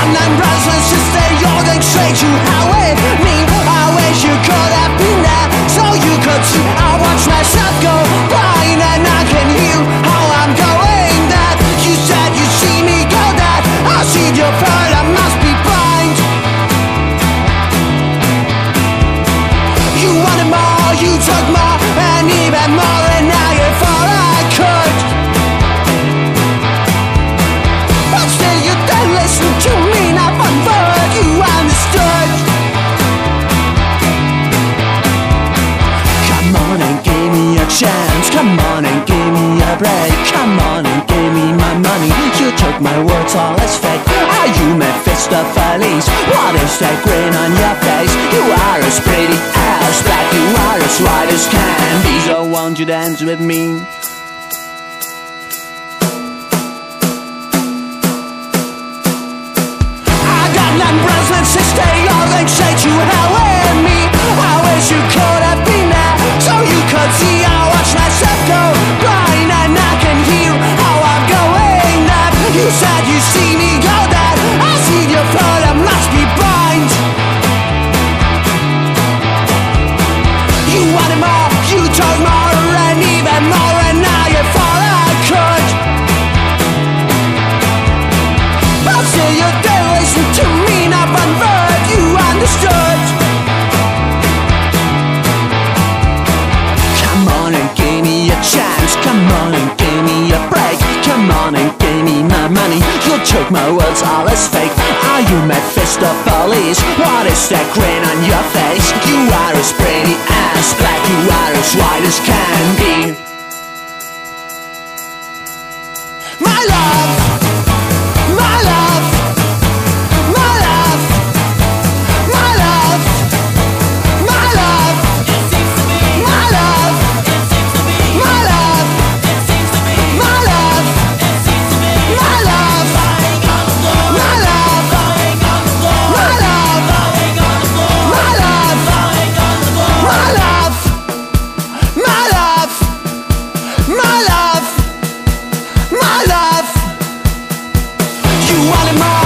I'm restless to stay, you're going straight to how it mean. I wish you could have been there, so you could see. I watch myself go blind and I can hear how I'm going. That you said you see me go, that I see your bird, I must be blind. You wanted more, you took more, and even more than I thought I could. But still you didn't listen to me, not one word you understood. Come on and give me a chance, come on and give me a break. Come on and give me my money, you took my words, all is fake. Are you Mephistopheles? What is that grin on your face? You are as pretty as black, you are as white as can be. So won't you dance with me? I got none bracelets to stay, all like say to hell with me. I wish you could have been there, so you could see. I watch myself go blind and I can hear how I'm going. That you said you see me go, that I see your blood, I must be blind. You wanted more, you told more, and even more, and now you thought I could. But still you didn't listen to me, not one word you understood. Come on and give me a chance, come on and give me a break. Come on and give me my money, you took my words, all is fake. Are you Mephistopheles? What is that grin on your face? You are as pretty as black, you are as white as can be. My love, my love, my love, my love, my love, it seems to me. My love, it seems to me. My love, it seems to me. My love, it seems to me. My love, lying on the floor. My love, lying on the floor. My love, lying on the floor. My love, lying on the floor. My love, my love, my love, my love. You wanted more.